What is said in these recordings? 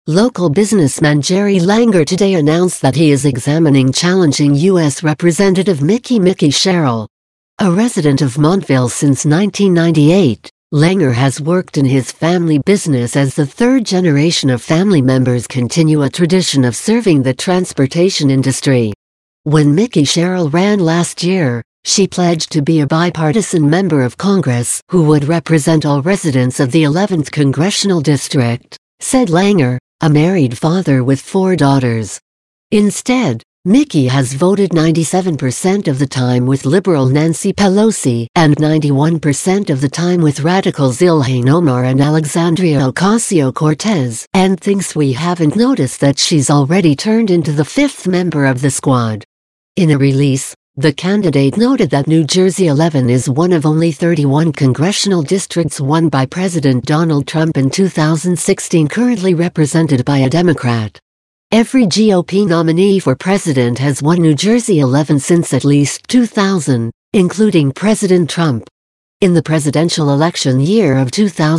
Local businessman Jerry Langer today announced that he is examining challenging U.S. Representative Mickey Sherrill. A resident of Montville since 1998, Langer has worked in his family business as the third generation of family members continue a tradition of serving the transportation industry. When Mickey Sherrill ran last year, she pledged to be a bipartisan member of Congress who would represent all residents of the 11th Congressional District, said Langer, a married father with 4 daughters. Instead, Mickey has voted 97% of the time with liberal Nancy Pelosi and 91% of the time with radicals Ilhan Omar and Alexandria Ocasio-Cortez, and thinks we haven't noticed that she's already turned into the 5th member of the squad. In a release, the candidate noted that New Jersey 11 is one of only 31 congressional districts won by President Donald Trump in 2016 currently represented by a Democrat. Every GOP nominee for president has won New Jersey 11 since at least 2000, including President Trump. In the presidential election year of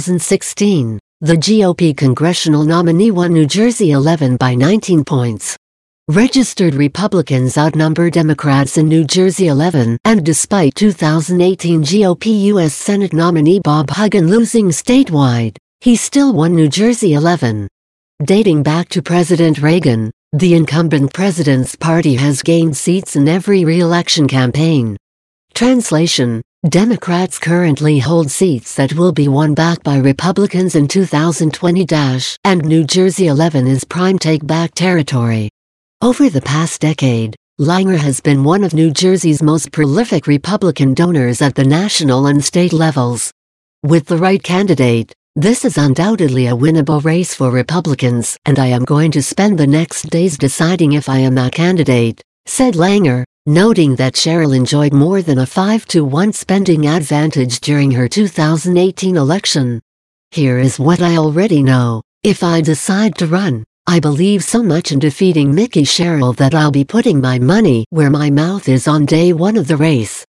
2016, the GOP congressional nominee won New Jersey 11 by 19 points. Registered Republicans outnumber Democrats in New Jersey 11, and despite 2018 GOP U.S. Senate nominee Bob Hugin losing statewide, he still won New Jersey 11. Dating back to President Reagan, the incumbent president's party has gained seats in every re-election campaign. Translation: Democrats currently hold seats that will be won back by Republicans in 2020, and New Jersey 11 is prime take-back territory. Over the past decade, Langer has been one of New Jersey's most prolific Republican donors at the national and state levels. With the right candidate, this is undoubtedly a winnable race for Republicans, and I am going to spend the next days deciding if I am that candidate, said Langer, noting that Sherrill enjoyed more than a 5-to-1 spending advantage during her 2018 election. Here is what I already know: if I decide to run, I believe so much in defeating Mickey Sherrill that I'll be putting my money where my mouth is on day one of the race.